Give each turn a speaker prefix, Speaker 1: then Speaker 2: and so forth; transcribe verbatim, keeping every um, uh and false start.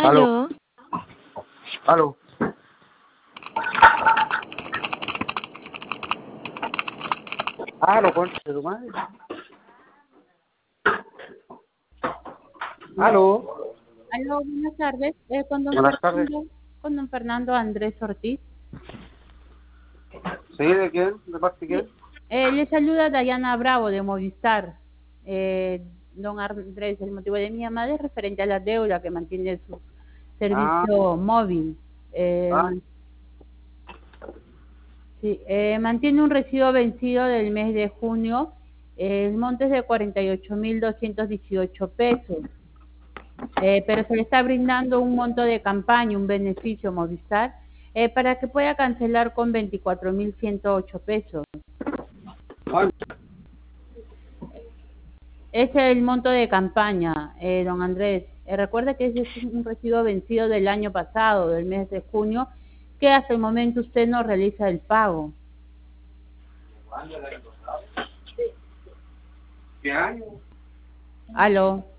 Speaker 1: Aló,
Speaker 2: Aló,
Speaker 1: aló. Aló, concha de tu madre. Aló.
Speaker 3: Aló, buenas tardes. Eh, con don
Speaker 1: Buenas tardes.
Speaker 3: Fernando, con don Fernando Andrés Ortiz.
Speaker 1: ¿Sí? ¿De quién? ¿De parte de
Speaker 3: Sí.
Speaker 1: quién?
Speaker 3: Eh, le saluda Dayana Bravo de Movistar. Eh, don Andrés, el motivo de mi llamada es referente a la deuda que mantiene su
Speaker 1: Ah,
Speaker 3: servicio móvil. Eh,
Speaker 1: ah,
Speaker 3: sí, eh, mantiene un recibo vencido del mes de junio. Eh, el monte es de cuarenta y ocho mil doscientos dieciocho pesos. Eh, pero se le está brindando un monto de campaña, un beneficio Movistar, eh, para que pueda cancelar con veinticuatro mil ciento ocho pesos.
Speaker 1: ah.
Speaker 3: Ese es el monto de campaña, eh, don Andrés. Eh, recuerde que ese es un recibo vencido del año pasado, del mes de junio, que hasta el momento usted no realiza el pago.
Speaker 1: ¿Qué año?
Speaker 3: Aló.